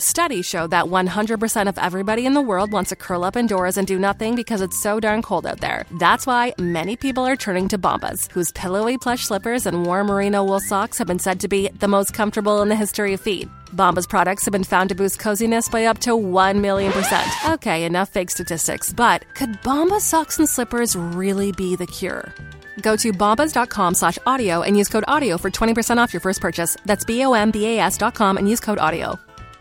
Studies show that 100% of everybody in the world wants to curl up indoors and do nothing because it's so darn cold out there. That's why many people are turning to Bombas, whose pillowy plush slippers and warm merino wool socks have been said to be the most comfortable in the history of feet. Bombas products have been found to boost coziness by up to 1,000,000%. Okay, enough fake statistics, but could Bombas socks and slippers really be the cure? Go to bombas.com/audio and use code AUDIO for 20% off your first purchase. That's BOMBAS.com and use code AUDIO.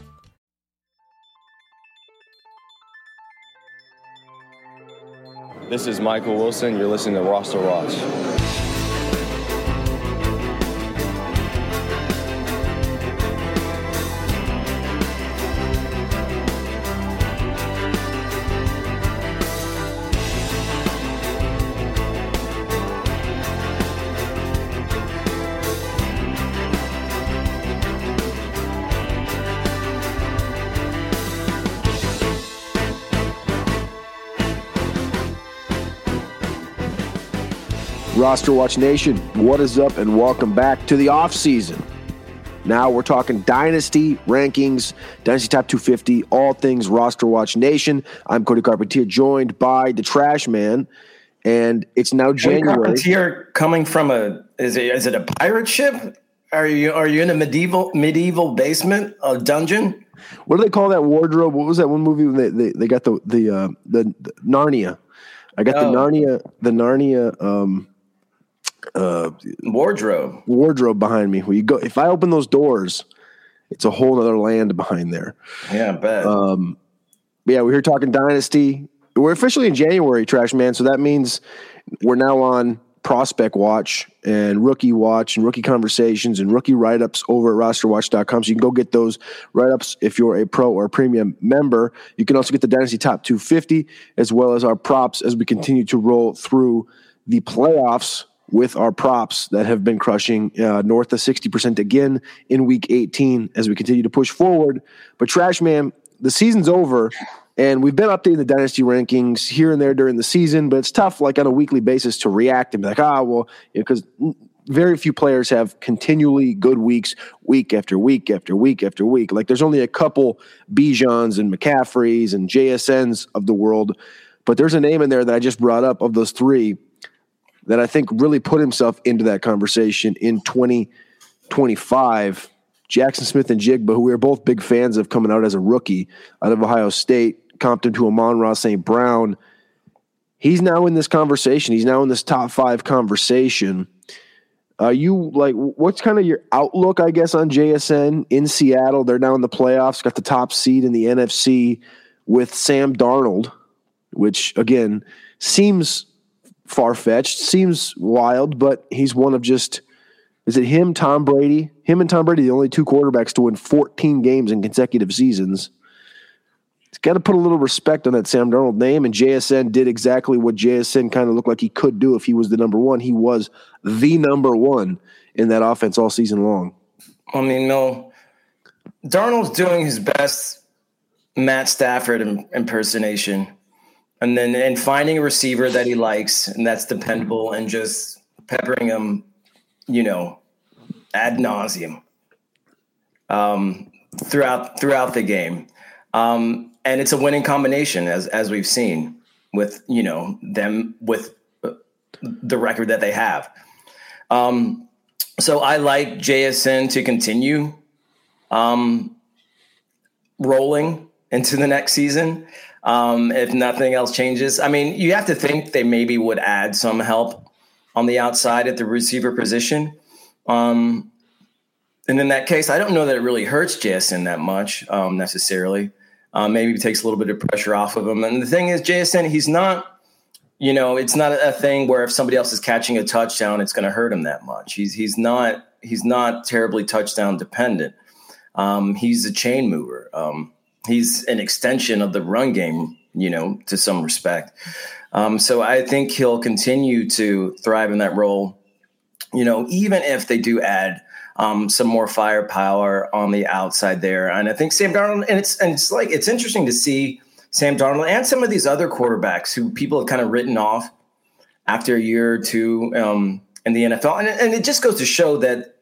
This is Michael Wilson. You're listening to Roster Watch. Roster Watch Nation, what is up, and welcome back to the off season. Now we're talking Dynasty rankings, Dynasty Top 250, all things Roster Watch Nation. I'm Cody Carpentier, joined by the Trash Man, and it's now January. Cody Carpentier coming from is it a pirate ship? Are you in a medieval basement, a dungeon? What do they call that wardrobe? What was that one movie when they got the Narnia? I got the Narnia. Wardrobe behind me. Where you go, if I open those doors, it's a whole other land behind there. Yeah, I bet. Yeah, we're here talking Dynasty. We're officially in January, Trash Man, so that means we're now on Prospect Watch and Rookie Watch and Rookie Conversations and Rookie Write-Ups over at rosterwatch.com. So you can go get those write-ups if you're a pro or a premium member. You can also get the Dynasty Top 250 as well as our props as we continue to roll through the playoffs with our props that have been crushing north of 60% again in Week 18 as we continue to push forward. But Trash Man, the season's over, and we've been updating the Dynasty rankings here and there during the season, but it's tough, like on a weekly basis, to react and be like, because very few players have continually good weeks, week after week after week after week. Like there's only a couple Bijans and McCaffreys and JSNs of the world, but there's a name in there that I just brought up of those three that I think really put himself into that conversation in 2025. Jackson Smith-Njigba, who we were both big fans of coming out as a rookie out of Ohio State, Compton to Amon-Ra St. Brown. He's now in this conversation. He's now in this top 5 conversation. What's kind of your outlook, I guess, on JSN in Seattle? They're now in the playoffs, got the top seed in the NFC with Sam Darnold, which, again, seems far-fetched, seems wild, but he's one of just, is it him, Tom Brady? Him and Tom Brady, the only two quarterbacks to win 14 games in consecutive seasons. It's got to put a little respect on that Sam Darnold name, and JSN did exactly what JSN kind of looked like he could do if he was the number one. He was the number one in that offense all season long. I mean, no, Darnold's doing his best Matt Stafford impersonation. And finding a receiver that he likes and that's dependable and just peppering him, ad nauseum throughout the game. And it's a winning combination as we've seen with, them with the record that they have. So I like JSN to continue rolling into the next season. If nothing else changes. I mean, you have to think they maybe would add some help on the outside at the receiver position. And in that case, I don't know that it really hurts JSN that much necessarily. Maybe it takes a little bit of pressure off of him. And the thing is, JSN, he's not, it's not a thing where if somebody else is catching a touchdown, it's going to hurt him that much. He's not terribly touchdown dependent. He's a chain mover. He's an extension of the run game, to some respect. So I think he'll continue to thrive in that role, even if they do add some more firepower on the outside there. And I think Sam Darnold, and it's interesting to see Sam Darnold and some of these other quarterbacks who people have kind of written off after a year or two in the NFL. And it just goes to show that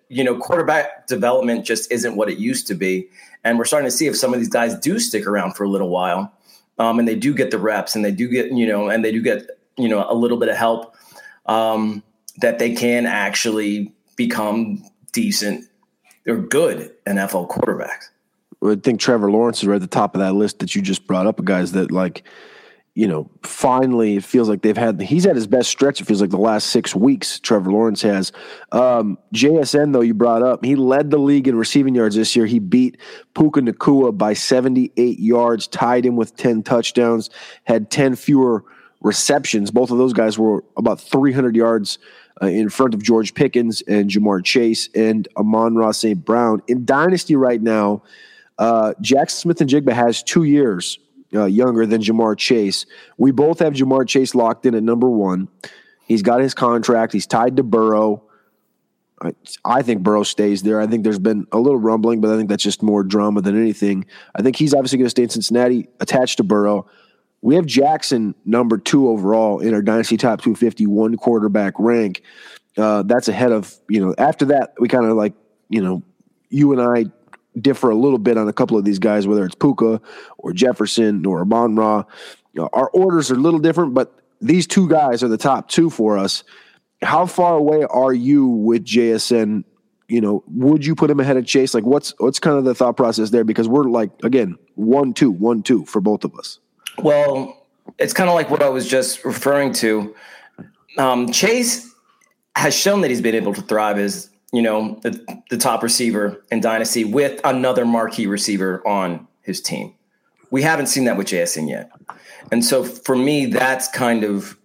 quarterback development just isn't what it used to be. And we're starting to see if some of these guys do stick around for a little while, and they do get the reps, and they do get, a little bit of help, that they can actually become decent or good NFL quarterbacks. I think Trevor Lawrence is right at the top of that list that you just brought up, of guys that, like, finally it feels like he's had his best stretch. It feels like the last 6 weeks Trevor Lawrence has. JSN, though, you brought up, he led the league in receiving yards this year. He beat Puka Nacua by 78 yards, tied him with 10 touchdowns, had 10 fewer receptions. Both of those guys were about 300 yards in front of George Pickens and Jamar Chase and Amon-Ra St. Brown. In Dynasty right now, Jackson Smith-Njigba has 2 years younger than Jamar Chase. We both have Jamar Chase locked in at number 1. He's got his contract. He's tied to Burrow. I think Burrow stays there. I think there's been a little rumbling, but I think that's just more drama than anything. I think he's obviously going to stay in Cincinnati, attached to Burrow. We have Jackson number 2 overall in our Dynasty Top 250 one quarterback rank. That's ahead of, after that, we kind of you and I differ a little bit on a couple of these guys, whether it's Puka or Jefferson or Amon-Ra. Our orders are a little different, but these 2 guys are the top 2 for us. How far away are you with JSN? Would you put him ahead of Chase? Like, what's kind of the thought process there? Because we're again, 1-2 for both of us. Well, it's kind of like what I was just referring to. Chase has shown that he's been able to thrive as, the top receiver in Dynasty with another marquee receiver on his team. We haven't seen that with JSN yet. And so for me, that's kind of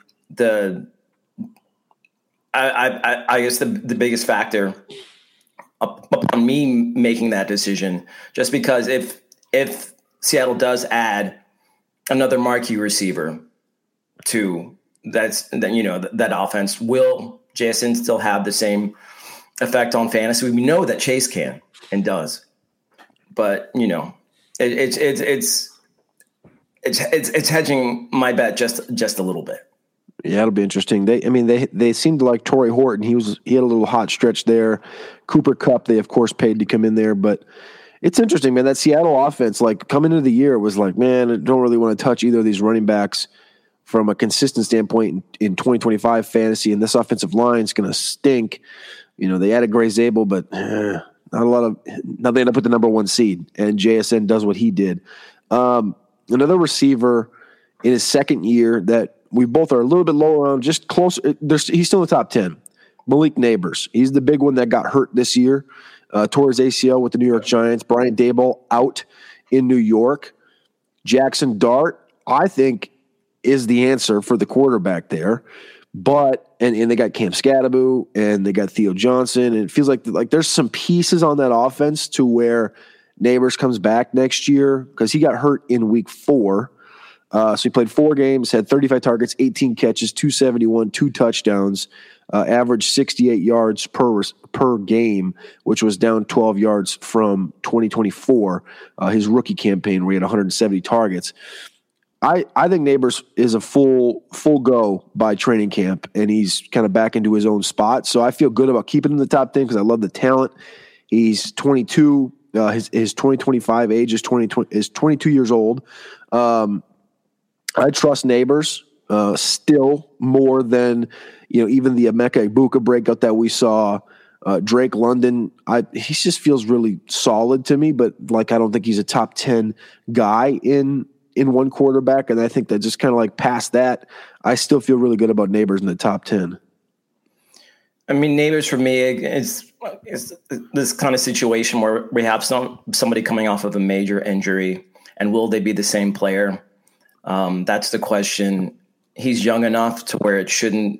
I guess the biggest factor upon me making that decision, just because if Seattle does add another marquee receiver to that offense, will JSN still have the same effect on fantasy? We know that Chase can and does, but it's hedging my bet just a little bit. Yeah, it'll be interesting. They seemed to like Torrey Horton. He had a little hot stretch there. Cooper Kupp, they of course paid to come in there, but it's interesting, man. That Seattle offense, coming into the year, was like, man, I don't really want to touch either of these running backs from a consistent standpoint in 2025 fantasy, and this offensive line is going to stink. They added Gray Zabel, but not a lot of. Now they end up with the number 1 seed, and JSN does what he did. Another receiver in his second year that we both are a little bit lower on, just close. He's still in the top 10. Malik Neighbors. He's the big one that got hurt this year. Tore his ACL with the New York Giants. Brian Daboll out in New York. Jackson Dart, I think, is the answer for the quarterback there. But and they got Cam Scatterbo and they got Theo Johnson. And it feels like there's some pieces on that offense to where Neighbors comes back next year, because he got hurt in week 4. So he played 4 games, had 35 targets, 18 catches, 271, 2 touchdowns, averaged 68 yards per game, which was down 12 yards from 2024, his rookie campaign where he had 170 targets. I think Neighbors is a full go by training camp, and he's kind of back into his own spot. So I feel good about keeping him in the top 10 because I love the talent. He's 22. His 2025 age is 22 years old. I trust Neighbors still more than even the Emeka Egbuka breakout that we saw. Drake London, he just feels really solid to me, but I don't think he's a top 10 guy in one quarterback. And I think that just kind of past that, I still feel really good about Neighbors in the top 10. I mean, Neighbors for me is this kind of situation where we have somebody coming off of a major injury, and will they be the same player? That's the question. He's young enough to where it shouldn't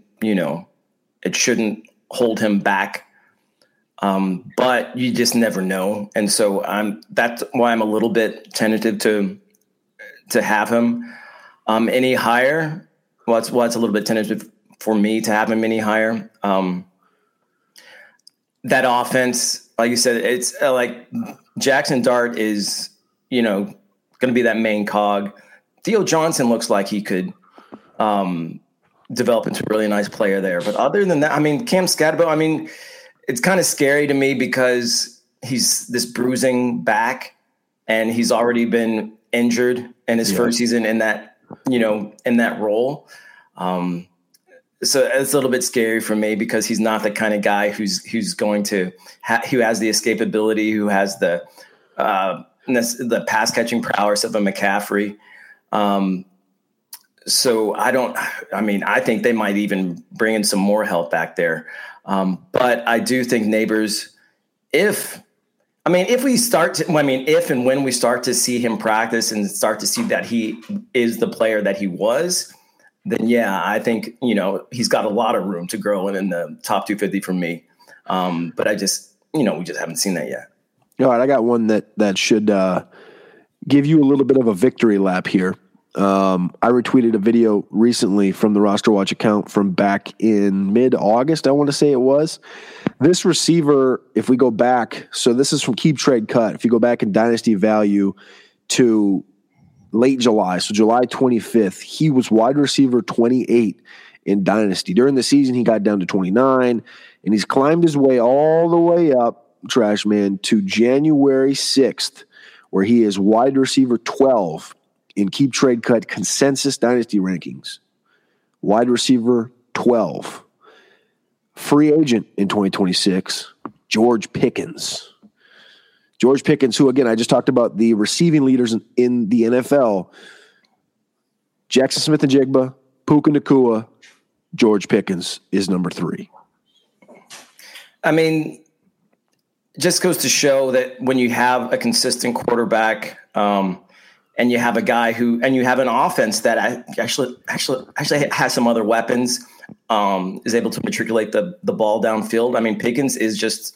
hold him back. But you just never know. And so that's why I'm a little bit tentative to have him any higher. Well, it's a little bit tentative for me to have him any higher. That offense, like you said, it's like Jackson Dart is, going to be that main cog. Theo Johnson looks like he could develop into a really nice player there. But other than that, Cam Scatterbo, it's kind of scary to me because he's this bruising back and he's already been injured in his first season in that, in that role. So it's a little bit scary for me because he's not the kind of guy who's going to who has the escapability, who has the pass catching prowess of a McCaffrey. So I think they might even bring in some more help back there. But I do think Neighbors, if and when we start to see him practice and start to see that he is the player that he was, then I think, he's got a lot of room to grow in the top 250 for me. But we just haven't seen that yet. All right. I got one that should give you a little bit of a victory lap here. I retweeted a video recently from the Roster Watch account from back in mid-August, I want to say it was. This receiver, if we go back, so this is from Keep Trade Cut. If you go back in Dynasty Value to late July, so July 25th, he was wide receiver 28 in Dynasty. During the season, he got down to 29, and he's climbed his way all the way up, Trash Man, to January 6th, where he is wide receiver 12 in Keep Trade Cut consensus Dynasty rankings. Wide receiver 12. Free agent in 2026, George Pickens. George Pickens, who, again, I just talked about the receiving leaders in the NFL. Jackson Smith-Njigba, Puka Nacua, George Pickens is number 3. Just goes to show that when you have a consistent quarterback, and you have a guy and you have an offense that actually has some other weapons, is able to matriculate the ball downfield. Pickens is just,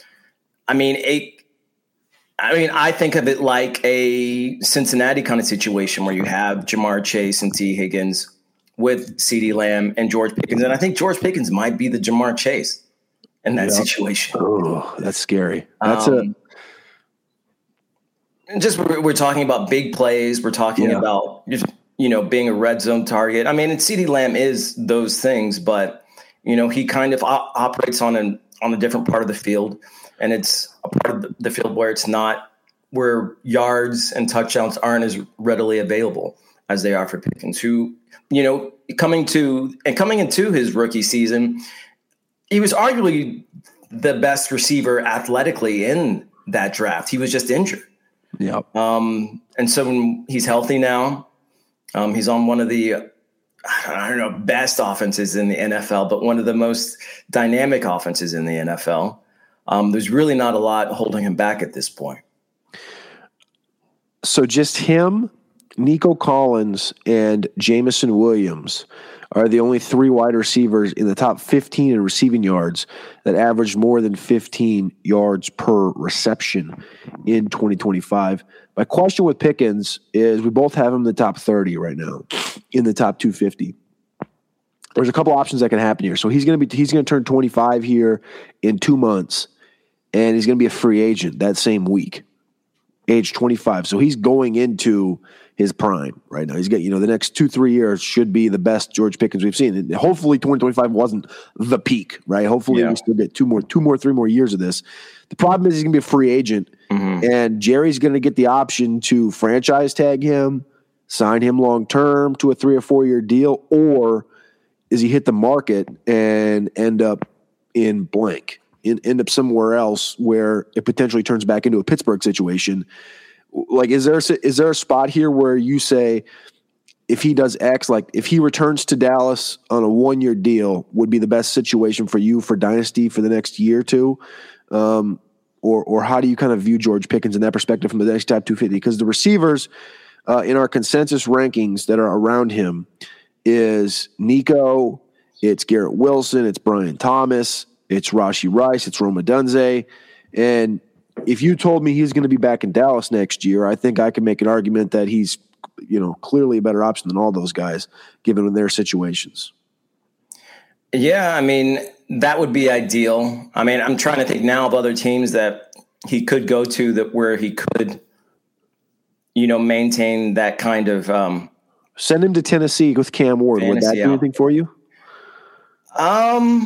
I think of it like a Cincinnati kind of situation where you have Jamar Chase and T. Higgins with CeeDee Lamb and George Pickens. And I think George Pickens might be the Jamar Chase in that situation. Oh, that's scary. That's we're talking about big plays. We're talking about just, being a red zone target. And CeeDee Lamb is those things, but, he kind of operates on a different part of the field. And it's a part of the field where it's not, where yards and touchdowns aren't as readily available as they are for Pickens, who, coming into his rookie season, he was arguably the best receiver athletically in that draft. He was just injured. Yep. And so when he's healthy now, he's on one of the, best offenses in the NFL, but one of the most dynamic offenses in the NFL. There's really not a lot holding him back at this point. So just him, Nico Collins, and Jameson Williams are the only 3 wide receivers in the top 15 in receiving yards that averaged more than 15 yards per reception in 2025. My question with Pickens is we both have him in the top 30 right now, in the top 250. There's a couple options that can happen here. So he's going to turn 25 here in 2 months, and he's going to be a free agent that same week, age 25. So he's going into his prime right now. He's got, the next 2-3 years should be the best George Pickens we've seen. And hopefully 2025 wasn't the peak, right? Hopefully we still get 3 more years of this. The problem is he's going to be a free agent, and Jerry's going to get the option to franchise tag him, sign him long-term to a 3 or 4 year deal, or is he hit the market and end up in blank, end up somewhere else where it potentially turns back into a Pittsburgh situation. Like, is there a spot here where you say, if he does X, like if he returns to Dallas on a 1 year deal, would be the best situation for you for Dynasty for the next year or two? Or how do you kind of view George Pickens in that perspective from the Dynasty top 250? Because the receivers in our consensus rankings that are around him is Nico, it's Garrett Wilson, it's Brian Thomas, it's Rashee Rice, it's Rome Odunze. And if you told me he's going to be back in Dallas next year, I think I could make an argument that he's, clearly a better option than all those guys, given their situations. Yeah, that would be ideal. I'm trying to think now of other teams that he could go to that where he could, maintain that kind of. Send him to Tennessee with Cam Ward. Would that do anything for you?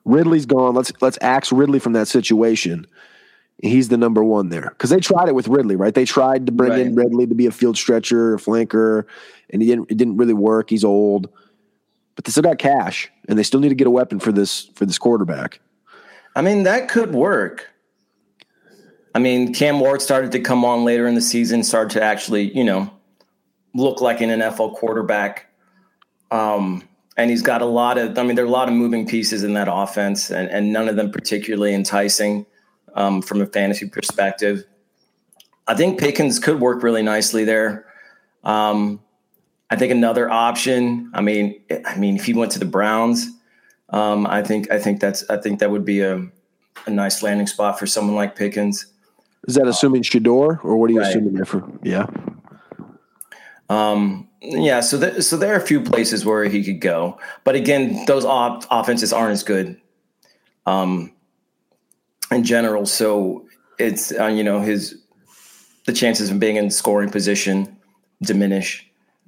Ridley's gone. Let's axe Ridley from that situation. He's the number one there because they tried it with Ridley, right? They tried to bring in Ridley to be a field stretcher, a flanker, and it didn't really work. He's old, but they still got cash, and they still need to get a weapon for this quarterback. I mean, that could work. I mean, Cam Ward started to come on later in the season, started to actually, look like an NFL quarterback. And he's got there are a lot of moving pieces in that offense, and none of them particularly enticing from a fantasy perspective. I think Pickens could work really nicely there. I think another option. I mean, if he went to the Browns, I think that would be a nice landing spot for someone like Pickens. Is that assuming Shador, or what are you assuming there for? Yeah. So there are a few places where he could go, but again, those offenses aren't as good, in general. So it's the chances of being in scoring position diminish.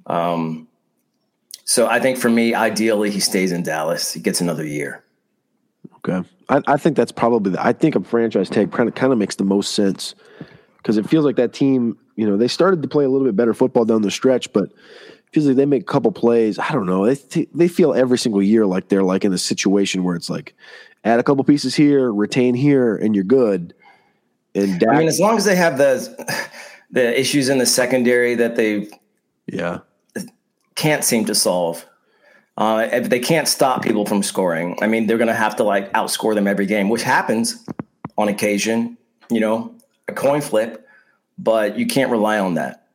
So I think for me, ideally, he stays in Dallas. He gets another year. Okay. I think that's probably I think a franchise tag kind of makes the most sense because it feels like that team, they started to play a little bit better football down the stretch, but it feels like they make a couple plays. I don't know. They feel every single year like they're like in a situation where it's like add a couple pieces here, retain here, and you're good. And Dak, as long as they have the issues in the secondary that they can't seem to solve. If they can't stop people from scoring, they're going to have to outscore them every game, which happens on occasion, a coin flip, but you can't rely on that.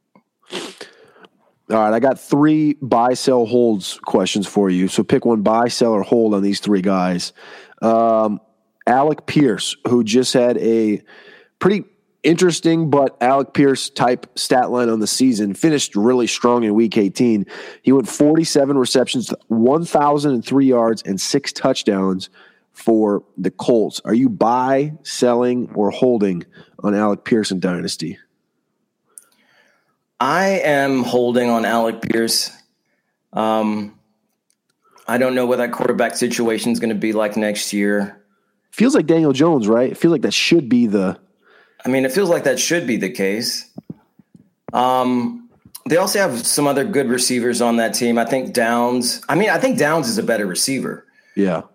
All right. I got 3 buy, sell, holds questions for you. So pick one, buy, sell, or hold on these 3 guys. Alec Pierce, who just had a pretty interesting but Alec Pierce type stat line on the season, finished really strong in week 18. He went 47 receptions, 1,003 yards, and 6 touchdowns for the Colts. Are you buy, selling, or holding on Alec Pierce in Dynasty? I am holding on Alec Pierce. I don't know what that quarterback situation is going to be like next year. Feels like Daniel Jones, right? It feels like that should be it feels like that should be the case. They also have some other good receivers on that team. I think Downs is a better receiver. Yeah.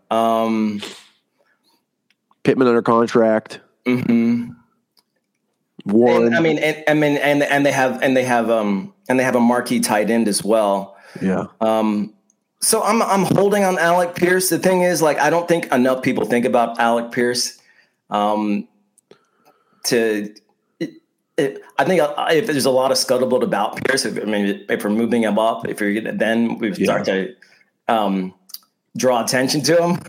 Pittman under contract. Mm-hmm. Warren. And they have a marquee tight end as well. Yeah. So I'm holding on Alec Pierce. The thing is, I don't think enough people think about Alec Pierce. I think if there's a lot of scuttlebutt about Pierce, if we're moving him up, then we start to draw attention to him.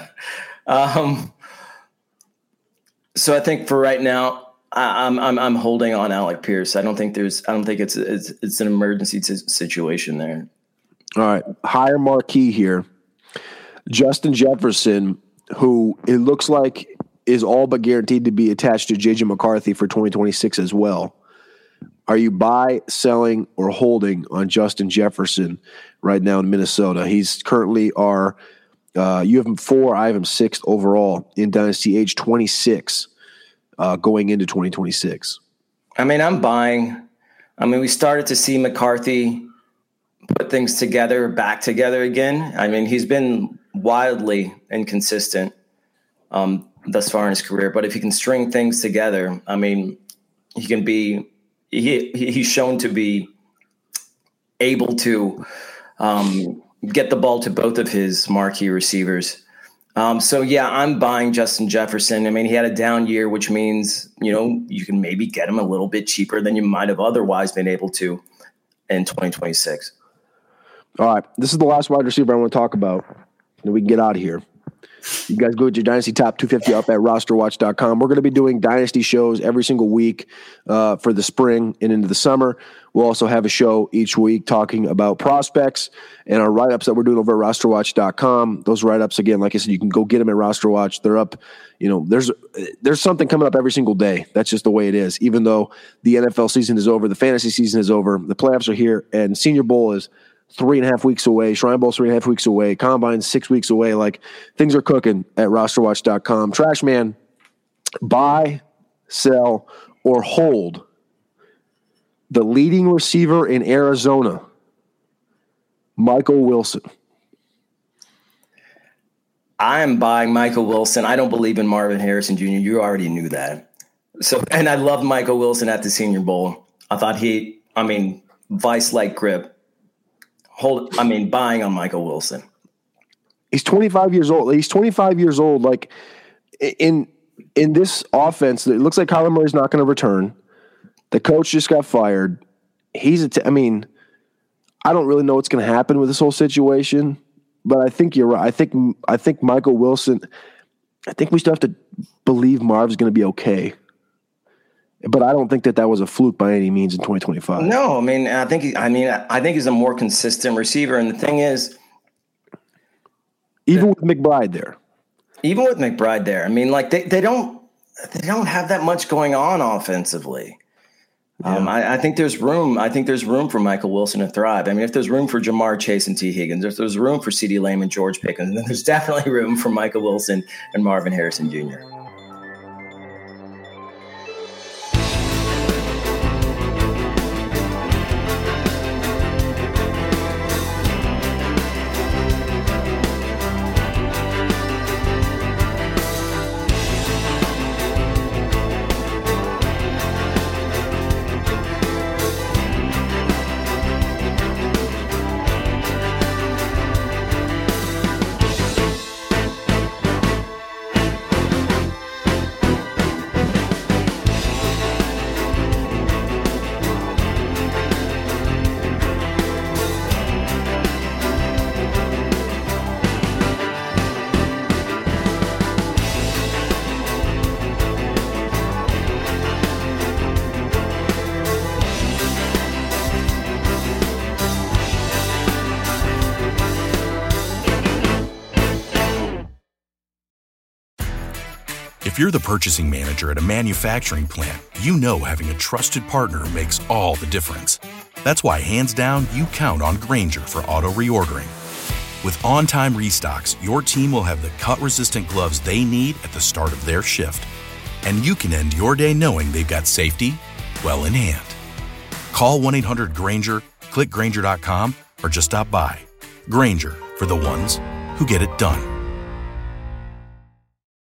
So I think for right now, I'm holding on Alec Pierce. I don't think it's an emergency situation there. All right, higher marquee here. Justin Jefferson, who it looks like is all but guaranteed to be attached to J.J. McCarthy for 2026 as well. Are you buy, selling, or holding on Justin Jefferson right now in Minnesota? He's currently you have him 4, I have him 6th overall in Dynasty, age 26, going into 2026. I'm buying. We started to see McCarthy put things back together again. He's been wildly inconsistent thus far in his career, but if he can string things together, he can be. He's shown to be able to get the ball to both of his marquee receivers. I'm buying Justin Jefferson. He had a down year, which means you can maybe get him a little bit cheaper than you might have otherwise been able to in 2026. All right, this is the last wide receiver I want to talk about, and we can get out of here. You guys go to your Dynasty Top 250 up at rosterwatch.com. We're going to be doing Dynasty shows every single week for the spring and into the summer. We'll also have a show each week talking about prospects and our write-ups that we're doing over at rosterwatch.com. Those write-ups, again, like I said, you can go get them at RosterWatch. They're up. There's something coming up every single day. That's just the way it is. Even though the NFL season is over, the fantasy season is over, the playoffs are here, and Senior Bowl is 3.5 weeks away. Shrine Bowl's 3.5 weeks away. Combine's 6 weeks away. Like, things are cooking at rosterwatch.com. Trash Man, buy, sell, or hold the leading receiver in Arizona, Michael Wilson. I am buying Michael Wilson. I don't believe in Marvin Harrison Jr. You already knew that. So, and I loved Michael Wilson at the Senior Bowl. I thought vice-like grip. Buying on Michael Wilson. He's 25 years old. He's 25 years old. Like, in this offense, it looks like Kyler Murray's not going to return. The coach just got fired. I don't really know what's going to happen with this whole situation, but I think you're right. I think Michael Wilson, I think we still have to believe Marv's going to be okay. But I don't think that was a fluke by any means in 2025. No, I think he's a more consistent receiver. And the thing is, even with McBride there, they don't have that much going on offensively. Yeah. I think there's room. I think there's room for Michael Wilson to thrive. If there's room for Jamar Chase and T. Higgins, if there's room for CeeDee Lamb and George Pickens, then there's definitely room for Michael Wilson and Marvin Harrison Jr. If you're the purchasing manager at a manufacturing plant, you know having a trusted partner makes all the difference. That's why, hands down, you count on Grainger for auto reordering. With on-time restocks, your team will have the cut-resistant gloves they need at the start of their shift. And you can end your day knowing they've got safety well in hand. Call 1-800-GRAINGER, click Grainger.com, or just stop by. Grainger, for the ones who get it done.